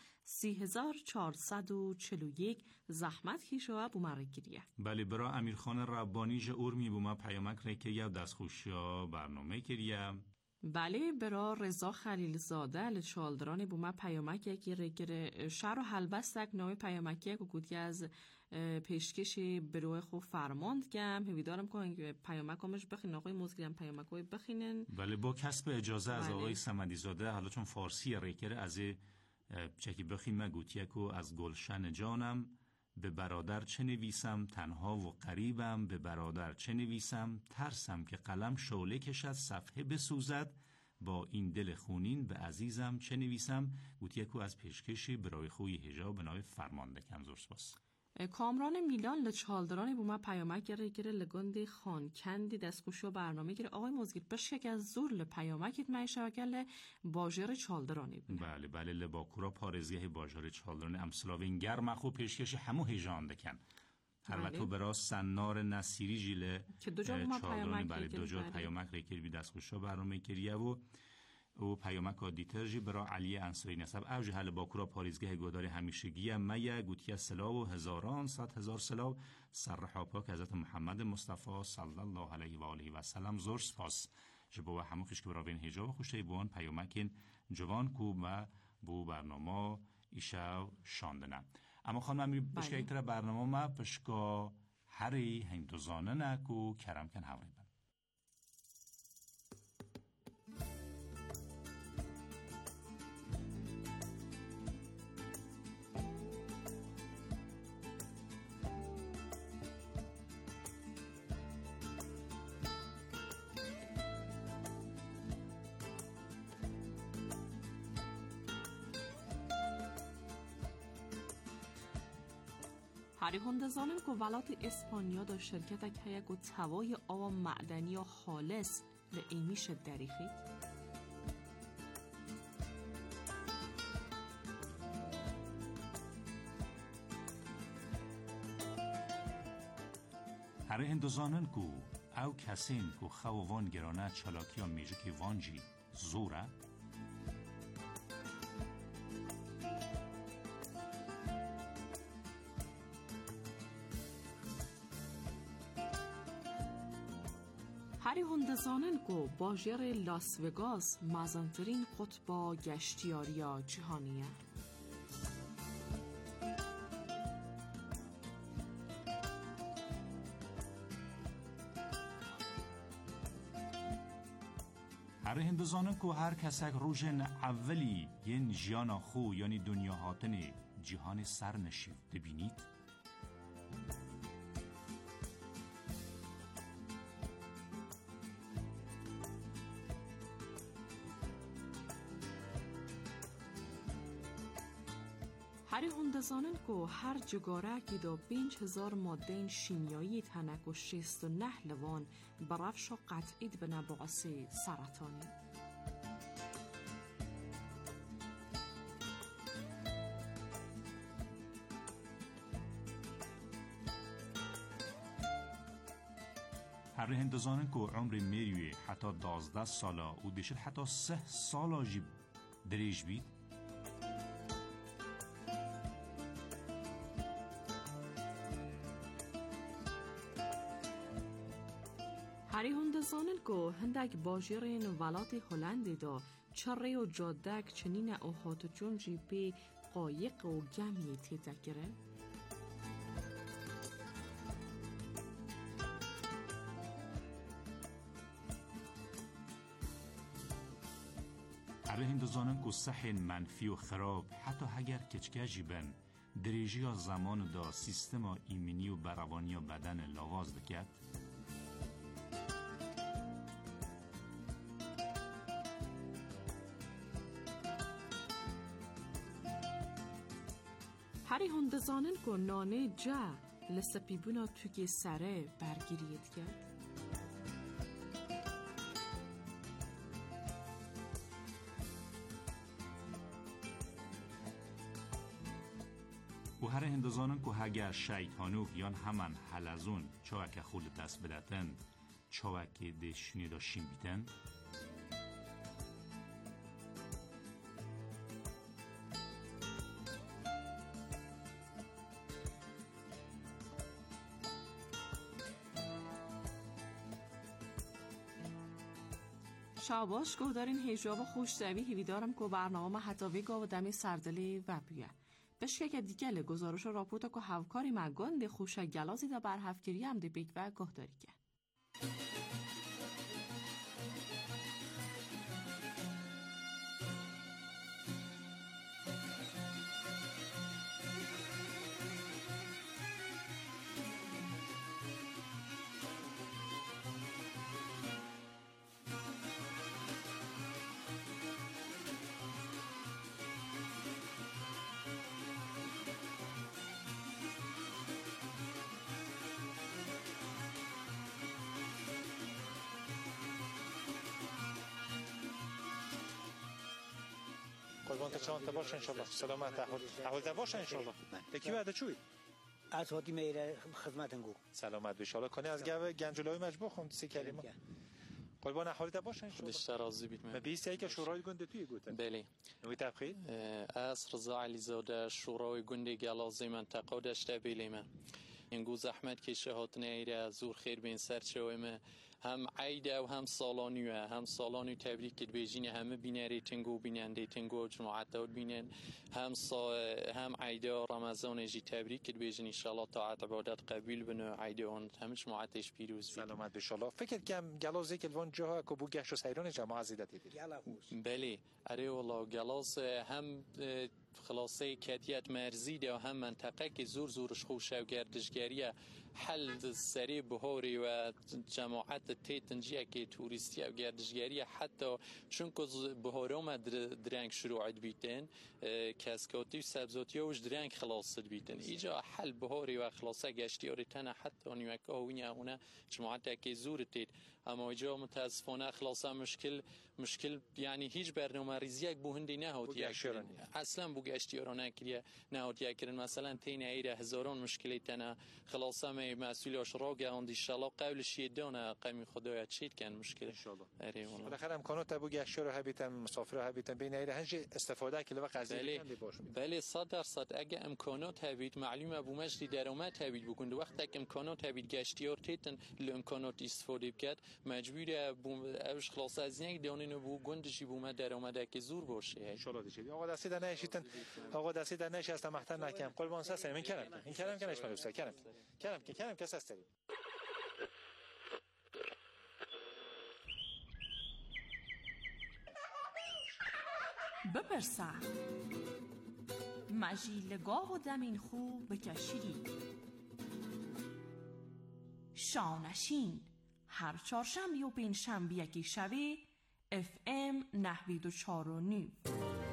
3441 زحمت کیشو و بو مرگیریه. بله برا امیرخان ربانی جه ارمی بو ما پیامک ریکه یو دست خوشیا برنامه کریه. بله برا رضا خلیلزاده لچالدران بو ما پیامک یکی رگر شهر و حلبستک نوی پیامک یک و گودی از پیشکشی بروی خوب فرماند گم هویدارم که پیامک همش بخین آقای موزگیرم پیامک های بخینن. بله با کسب اجازه از آقای سمدی زاده حالا چون فارسی ریکر از چکی بخین مگوتیک و از گلشن جانم به برادر چه نویسم تنها و قریبم به برادر چه نویسم ترسم که قلم شعله کشد صفحه بسوزد با این دل خونین به عزیزم چه نویسم گوتیکو از پیشکشی برای خوی هجا به نام فرمانده کمزور سپاس. کامران میلان لچالدرانی بو ما پیامک گره لگندی خانکندی دستگوشو برنامه گره آقای موزگیر بشک از زور لپیامکید میشوگل باجر چالدرانی بونه. بله لباکورا پارزگه باجر چالدرانی امسلاوین گرم خوب پیشکش همو هیجان دکن البته برای سنار نصیری جیله که دو جا ما پیامک بله دو جا پیامک ریکر بی دستگوشو برنامه کریه و پیامک دیترژی برای علی انصاری نسب اوج حل باکورا پاریزگاه گوداری همیشگی میا گوتیا سلاو و هزاران صد هزار سلاو سرحا پاک حضرت محمد مصطفی صلی الله علیه و آله و سلام زور سپاس جبو همو خیش که براوین هجاب خوشته بوان پیامکین جوان کو و بو برنامه ایشاو شاندنه اما خانم من بشکه یک طرح برنامه ما بشکا هری هندوزانه نکو کرم کن هوری هری هندزانم که ولات اسپانیا دا شرکت که یک توای آب معدنی و خالص لعیمیش دریخید. هری هندزانم که او کسین که خوان گرانه چلاکی ها میجه که وانجی زوره هری هندزانن که باجر لاس وگاس مزنترین قطب گشتیاری جهانیه. هر هندزانن که هر کسک روژن اولی ین جیانا خو یعنی دنیا هاتن جهان سر نشیفت بینید. هری هندزانن که هر جگاره که دا 5000 ماده شیمیایی تنک و 69 لوان برفش و قطعید به نبعث سرطانی. هر هندزانن که عمر میریوی حتی 12 سالا و دیشت حتی 3 سالا جی دریج بید. هری هندزانن که هندک باجرین ولات هلندی دا چره و جادک چنین اوهات چون جی پی قایق و گمی تیتکره. هر هندزانن که صحن منفی و خراب حتی اگر کچکه جیبن دریجی یا زمان دا سیستم ایمنی و بروانی و بدن لاواز دکت. هری هندزانن که نانه جا لسپیبونا توی سره برگیرید کرد. و هر هندزانن که هگر شیطانوک یان همان حلزون چاوک خول دست بدتن چاوک دشنی داشتیم بیتن. شاباش گو دارین هیجاب خوشتوی هیویدارم که برنامه حتاوی گاو دمی سردلی و بیه. بشکه که دیگه گزارش و راپورتا که هفکاری مگان دی خوشه گلازی دا بر هفگیری هم دی بیگ و گاه داری که. قربان چند تا باشه انشالله سلامت احوال باشه انشالله یکی بعد چوی از هاتی میره خدمتن گو سلامت بشاله کنی از گاو گنجولای مجبور خوند سی کلمه قربان احوالت باشه انشالله خودش راضی بید من بیستی که شورای گنده توی گوتن بله نوی تبخیر از رضا علی زاده شورای گنده گلازی منطقه داشته بیلیم اینگو زحمت که شهات نیره زور خیر بین سر چویم هم عیده و هم سالانیه هم سالانی تبریک که بیجین همه بینری تنگو بیننده تنگو جماعت داد بینن هم عیده رمضان جی تبریک که بیجین ان شاء الله طاعت عبادت قبول بنو عیده اون هم جماعتش پیروز سلامت ان شاء الله فکر کنم گلازی که الان جاها که بو گشت و سیران جماعت زیادت بله اره والله گلاز هم خلاصه کدیت مرزی ده و هم منطقه که زورش خوشه و گردشگریه حل سری بهاری و جماعت تیتنجیه که توریستی و گردشگریه حتی چون که بهارم درنگ شروعت بیتن کسکاتی و سبزاتی وش درنگ خلاصت بیتن ایجا حل بهاری و خلاصه گشتیاری تنه حتی نیوکه هونی اونه جماعت که زور تید اما ایجا متاسفانه خلاصه مشکل یعنی هیچ برنامه ریزی یک بوهندی نهاتی اصلا بوگشتیاران نکریه نهاتی کردن مثلا تین ایره هزاران مشکلی تنه خلاصه می مسئولیاش را گاوندی انشالله قبلش یدانه قمی خدای چید کن مشکل انشالله بالاخره امکانات بوگشتیار هبیتن مسافر هبیتن بین ایره هنج استفاده کلی و قضیه بله 100% اگه امکانات هبیت معلومه بو مجدی درآمد هبیت بکنه وقتی که امکانات هبیت گشتیار تیتن ل امکانات استفاده کرد مجبوره اوش خلاص از یک دانه بو گندشی بو ما درآمد که زور باشه ان شاء الله دیگه آقا دستی در نشیتن آقا دستی در نشی است محتر نکم قربان ساس من کردم این کردم که نشم دوست کردم که ساستری بپرسه مجیلگاه و دمین خو بکشیری شانشین هر چهارشنبه و پنجشنبه یکی شبه FM 94.9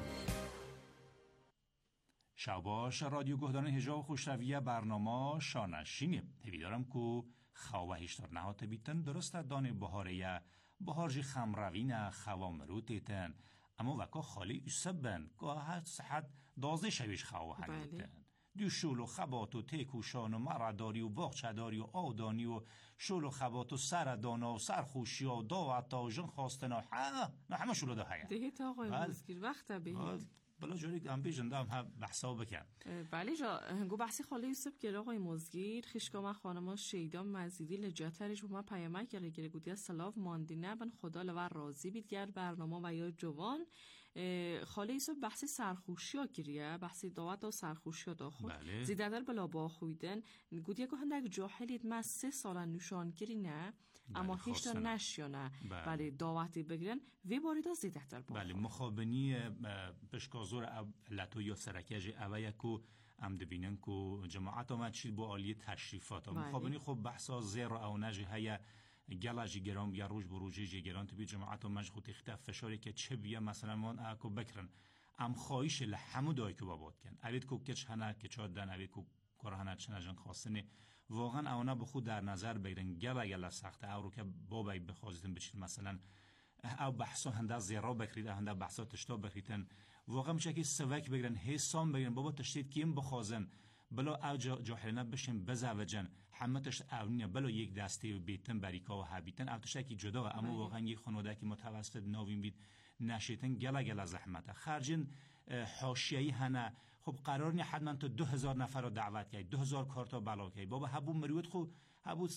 شباش رادیو گهدان هجا و خوشرویه برنامه شانشینه هیویدارم که خواه هشتار نهات بیتن درست دان بهاره بهارجی خمروین خوام رو تیتن اما وکا خالی یوسف بند که هر صحت دازه شویش خواه هنیتن دیو شول و خبات و تیک و شان و مرداری و باغچداری و آدانی و شول و خبات و سردانا و سرخوشی و داوتا و جن خواستنا نه همه شلو ده هیا دهیت آقای موزگیر وقت بهید بلا جوری هم بیجنده هم بحثا بکن بله جا گو بحثی خاله یوسف گره آقای موزگیر خیشگاه من خانما شیدا مزیدی لجاترش و من پیامک گره گودی سلاف ماندینه بن خدا لور راضی بید گر برنامه و یا جوان خاله یوسف بحثی سرخوشی ها گریه بحثی دعوت و سرخوشی ها داخل بله. زیده در بلا با خویدن گودی که هندک جاهلید من 3 سال نشان گری نه اما هیچ تا نشیانه بله دعوتی بگیرن وی باریدا زیده در با بله مخابنی پشکازور لطو یا سرکج اوه یکو ام دبینن که جماعت آمد چید با عالی تشریفات مخابنی خب بحثا زیر او نجی هیا گلاجی گرام یا روز بروجی گران تبی جماعت و مجخوط اختف فشاری که چه بیا مثلا من اکو بکرن ام خواهش لحمو دای که بابات کن اوید کو کچ هنه که چاد دن اوید کو کرهنه چنه جن خواستنه واقعا اونا به خود در نظر بگیرن گلا سخته او رو که بابای بخواستن بچید مثلا او بحثا هنده زیرا بکرید هنده بحثا تشتا بکریدن واقعا میشه که سوک بگیرن حسام بگیرن بابا تشتید کیم بخوازن بلا او جاهلانه بشن بزوجن همه تشت اونیه بلا یک دسته بیتن بریکا و حبیتن او تشتی جدا اما واقعا یک خانواده که متوسط ناوین بید نشیتن گلا زحمته خرجن حاشیه‌ای هنه خب قرار نی حتما تو 2000 نفر رو دعوت کردی 2000 کارتا بالا کردی بابا هبو مریوت خو هبو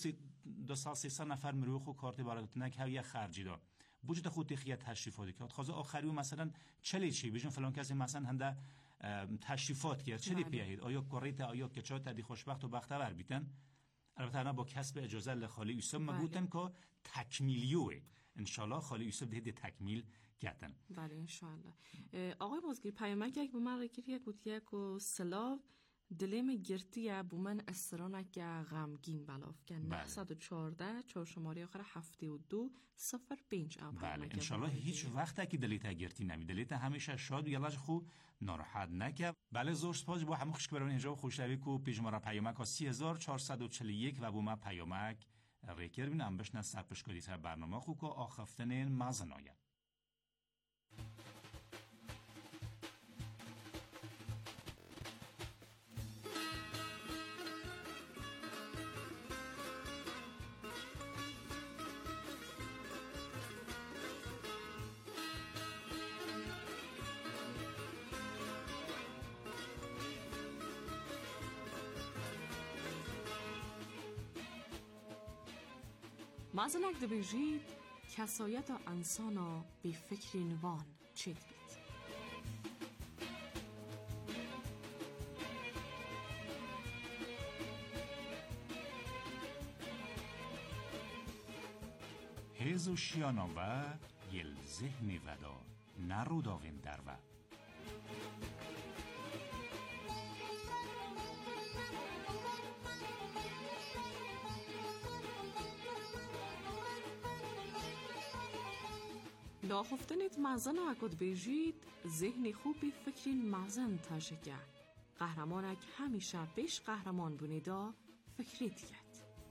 200 نفر مریوت خو کارت بالا نک هویه خرجی دا بوجود خود تخیت تشریفاتی کرد خواست آخری مثلا چلی چی بجن فلان کسی مثلا هنده تشریفات کرد چلی پیهید آیا کوریت آیا که چا تدی خوشبخت و بختور بیتن البته انا با کسب اجازه لخالی یوسف مگوتن که تکمیلیوه انشالله خالی یوسف ده تکمیل کردن بله انشالله آقای موزگیر پیامک یک بومن رکیری گوتیه که سلاو دلیم گرتیه بومن استرانک غمگین بلاف کن 914 چهارشماری آخر 7205 بله انشالله هیچ وقت که دلیت گرتی نمی دلیت همیشه شاد و یلاج خوب ناراحت نکه بله زور سپاس با همه خوش برون اینجا خوشروی کو پیشماره پیامک ها 3441 و بومن پیامک ریکر بین هم بشنه سرپشکادی سر برنامه خوب که آخفتن مزنایه مازنک دبیجید کسایت انسانا به فکر نوان چید بید هیز و شیانا و یل ذهن ودا نرو داوین در و لاخفتنیت مازن اکد بیجید ذهن خوبی فکرین مازن تاجگه قهرمانک همیشه پیش قهرمان بونیدا فکری دیگه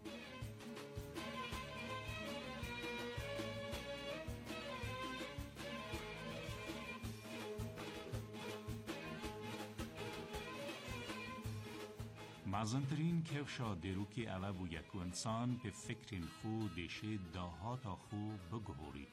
مازنترین کفشا دروکی اوه بو یکو انسان به فکرین خو دیشه داهاتا خو بگهورید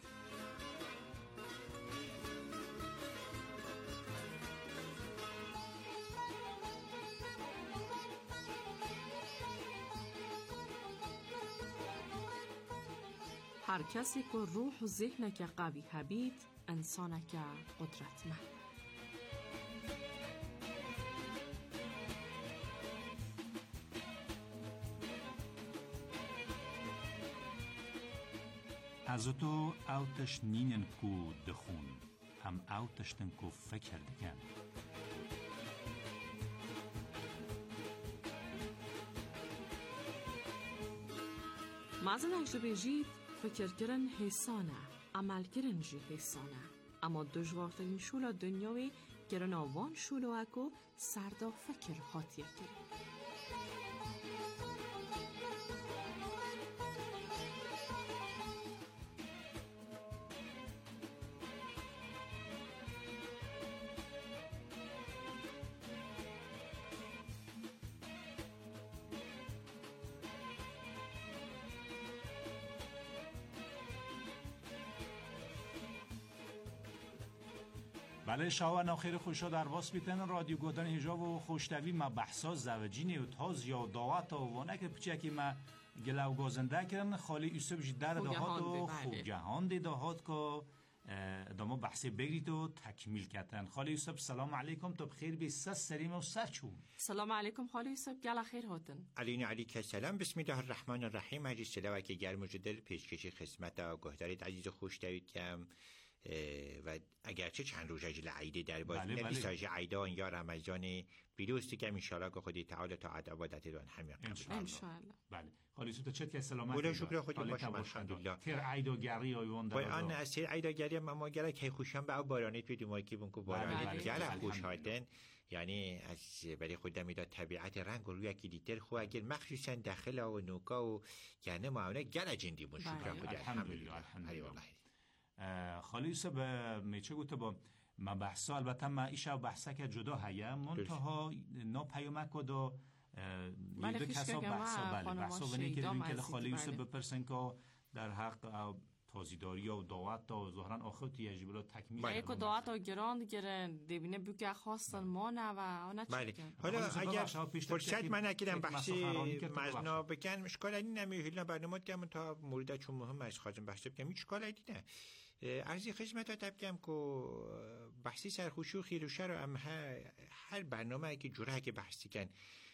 هر کسی که روح و ذهن که قوی هبید انسان که قدرتمند از تو اوتش نینن کو دخون هم او تشتن کو فکر دیگن. مازن اگه بیجید فکر کردن حسانه، عمل کردن جی حسانه. اما دشوارترین شولا دنیاوی گرن آوان شولو اکو سردا فکر خاطیه کرد. بله شاو ناخیر خوشا در واس بیتن رادیو گودن هجاب و خوشتوی ما بحثا زوجینی و تاز یا دعوت و وانه که پچه که ما گلو گازنده کردن خالی یوسف جدر دهات و خوگهان دی دهات که داما بحثی بگرید و تکمیل کردن. خالی یوسف سلام علیکم تو بخیر بی سس سریم و سرچون. سلام علیکم خالی یوسف گل خیر هاتن. علیک السلام. بسم الله الرحمن الرحیم. عزیز سلام که گرم و جدل پیشکشی خدمت آگاهدارید عزیز خوشتوید کم و اگرچه چند روز اجل عیده در باز نبیساج عیدان یا رمضان بیروستی که انشاءالله که خودی تعالی تا عبادت دون هم قبول انشاءالله. بله خالی سوت چت که سلامت بوده شکر خودی باشم الحمدلله. تیر عیدا گری آیون در آن از تیر عیدا گری ما گله که خوشم به بارانی توی دیمای کی بونکو بارانی گله خوش هاتن یعنی از برای خودم میداد طبیعت رنگ و روی کی دیتر خو اگر مخصوصا داخل و نوکا و یعنی معاونه گله جندی مو شکر خودی الحمدلله. خالی یوسف میچه گوته با ما بحثا البته ما ایشا بحثا که جدا هیم منتها نا پیامک و دا یه کسا بحثا ونی که دوین که خالی یوسف بپرسن که در حق تازیداری و دعوت و ظهران آخوتی یجیبلا تکمیل یک دعوت و گراند گرن دیبینه بیو که خواستن ما نه و آنه چی کن حالا اگر فرصت من نکردم بحثی مزنا بکن مشکل اینی نمیهیلنا برنامه کم تا مورد چون مهم است خواستم بحث بکنم هیچ کار ایدی نه عرضی خدمت ها تبکم که بحثی سرخوشی و خیر و شر هم هر برنامه که جوره که بحثی کن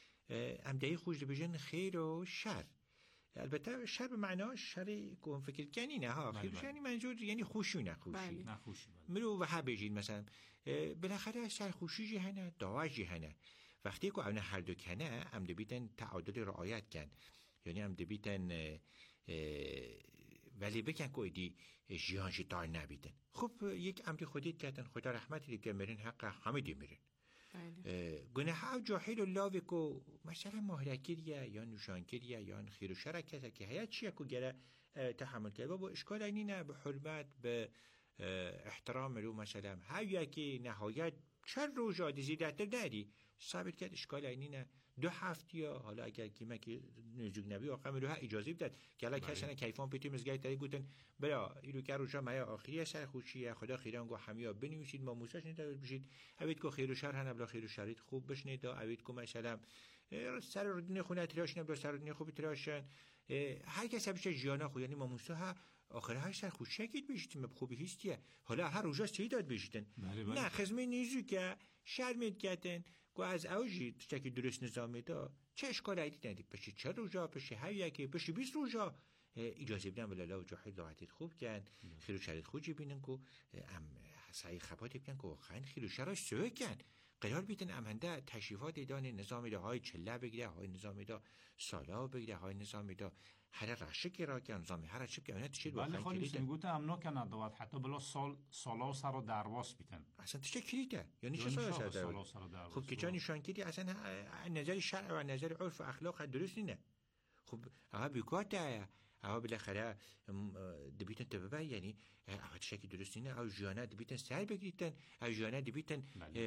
هم دهی خوش بجن خیر و شر البته شر به معنی شری که فکر کنی نه ها خیر و شر منظور یعنی خوشی و نخوشی مرو و ها بجین مثلا بالاخره سرخوشی جهنه دعا جهنه وقتی که اونه هر دو کنه هم دبیتن تعادل رعایت کن یعنی هم دبیتن ولی بکن که ایدی جیانشی دار نبیدن خب یک امری خودید کردن خدا رحمتی که مرین حق همه دی مرین گناه ها جاهل الله که مثلا مهرکریه یا نوشانکریه یا خیر و شرکته که هیچ چیه که گره تحمل کرد با اشکال اینی نه به حرمت به احترام رو مثلا هایی که نهایت چند روز زیادتر داری ثابت کرد اشکال اینی نه 2 هفته یا حالا اگر کیمه که نزدیک نبی آخر میره اجازه بداد که حالا کسان کیفان پیتی مزگای تری گفتن برا اینو که روزا ما آخری سر خوشیه خدا خیران گو همیا بنویسید ما موساش نداد بشید اوید کو خیر و شر هن بلا خیر و شرید خوب بشنه دا اوید کو مثلا سر رودین خونه تراش نه بلا سر رودین خوب تراشن هر کس بشه جیانا خو یعنی ما موسا ها آخر هر سر خوشی کید بشید خوبی هستیه حالا هر روزا سی داد بشیدن نه خزمه نیزو که شرمید کردن گو از اوجی تشکی درست نظامی دا چه اشکال ایدی ندید بشه 4 روزا بشه هر یکی بشه 20 روزا اجازه بدن ولی و جاهد دعاتید خوب کن خیر و شرید خوجی بینن که ام سعی خباتی بکن که خیلی خیر و شراش سوه کن قرار بیتن امنده تشریفات دان نظامی دا های چله بگیره های نظامی دا سالا بگیره های نظامی دا هر رشکی را که نظامی هر چیب که اونه تشید ولی خالی سنگوته امنا که ندواد حتی بلا سالا سر و درواس بیتن اصلا تشه کلیده یعنی چه سالا سر درواس خب که چه نشان کلی اصلا نظر شرع و نظر عرف و اخلاق درست نینه خب اما بیکاته اما بالاخره دبیتن تبه یعنی اما تشکی درست نینه او جیانه دبیتن سر بگیریتن او جیانه دبیتن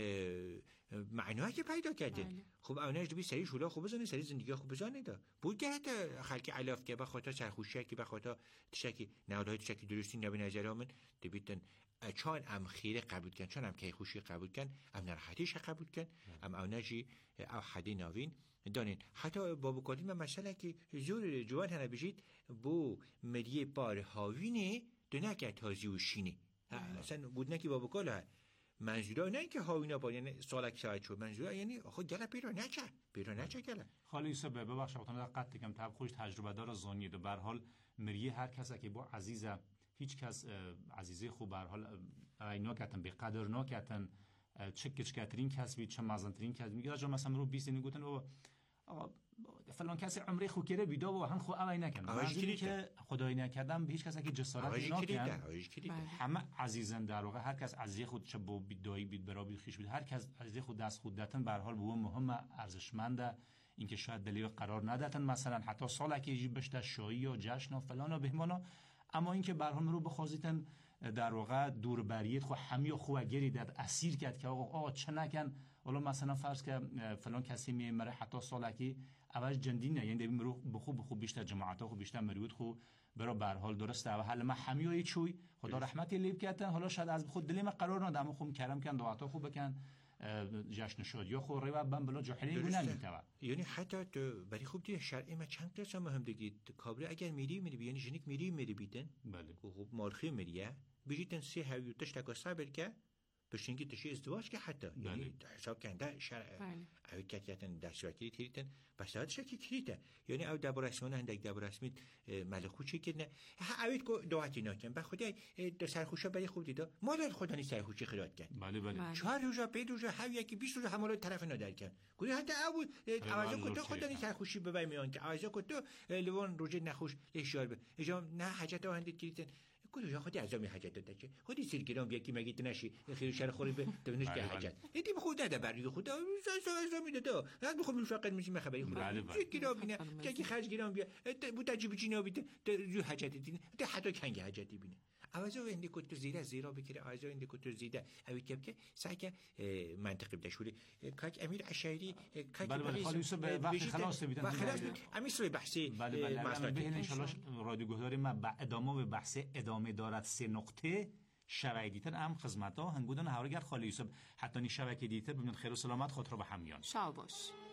معنوها که پیدا کردن خب اوناش دبی سری شولا خوب بزنه سری زندگی خوب بزنه دا بود گرده خلقی علاف که بخاطر سرخوشی که بخاطر تشکی نهادهای تشکی درستی نبی نظر آمن دبیتن چون ام خیره قبول کن چون ام که خوشی قبول کن ام نرحتیش قبول کن ام اوناجی او حدی ناوین دانین حتی بابو کادیم مسئله که زور جوان هنه بشید بو مریه بار هاوینه دو نکه تازی و شینه اصلا بود نکی بابو کالا منظورا نه اینکه هاوینا با یعنی سالک شاید شد منظورا یعنی آخه گله پیرا نچه گله خالی یوسف ببخشید وقتا قطع کم تاب خوش تجربه دار زونی به هر حال مریه هر کس که با عزیزه هیچ کس عزیزه خوب به هر حال اینا کتن به قدر نکتن چه کچکترین کس بی چه مازنترین کس میگه راجع مثلا رو 20 میگفتن و فلان کسی عمری خو کرده بیدا و هم خو اوای نکنه منظوری که خدای نکردم به هیچ کس که جسارت نکنه همه عزیزان در واقع هر کس عزیز خود چه با بیدایی بید برابر خیش بید هر کس عزیز خود دست خود داتن به هر حال بو مهم ارزشمنده اینکه شاید دلیل قرار نداتن مثلا حتی سال که یجی بشته شایی یا جشن و فلان و بهمانا اما اینکه به هر حال رو بخوازیتن در واقع دور بریت خو همه خوگری داد اسیر کرد که آقا چه نکن ولی مثلا فرض که فلان کسی میمره حتی سالکی اولش جندینه یعنی مرو بخوب بیشتر جماعت ها خوب بیشتر مریود خوب برا به هر حال درسته و حال ما همیایی چوی خدا رحمتی لیب کردن حالا شاید از خود دلیم قرار ندام خوب کردم کن دعاتا خوب بکن جشن شد یا خوری و بم بلا جحلی نمیتوا یعنی حتی تو برای خوب دی شرعی ما چند تا مهم دیگه کابره اگر میری یعنی جنیک میری بیتن بله خوب مارخی میریه بجیتن سی هاویوتش تا صبر که بشینگی تشی ازدواج که حتی یعنی حساب کنده شرع اوی کتیتن دستوری تریتن بس هادش کی کریته یعنی او دبرسمون هندک دبرسمی ملکو چی کنه اوید کو دعاتی نکن به خدا در سرخوشا برای خود دیدا مادر خدا نی سرخوشی خیرات کن بله 4 روز 5 روز هر یکی 20 روز همون طرف ندار کن گوی حتی او اوازا کو تو خدا نی سرخوشی ببای میان که اوازا کو تو لوان روز نخوش اشار به اجام نه حاجت هندی کریتن کجا خودی ازمی حاجت داده که خودی سیرگرام یکی مگیت نشی خیر شر خوری به دونش که حاجت دیدی به خود داده برای خدا ازمی داده بعد بخوام فقط میشیم خبری خود سیرگرام بینه که خرج گرام بیا بو تجربه چی نبیده جو حاجت دین ده حتی کنگ حاجتی بینه اوازو اندی کو تو زیرا بکره اوازو اندی کو تو زیده اوی که سعی منطقی بده شوری کاک امیر عشایری کاک بله خلاص به وقت خلاص بیدن خلاص امیر بحثی بله به ان شاء الله رادیو گهداری ما ادامه به بحث ادامه دارد 3 نقطه شرایطیتن ام خدمتا هنگودن هاورگر خالی یوسف حتی نی شبکه دیته ببینید خیر و سلامت خود رو به همیان شاد باش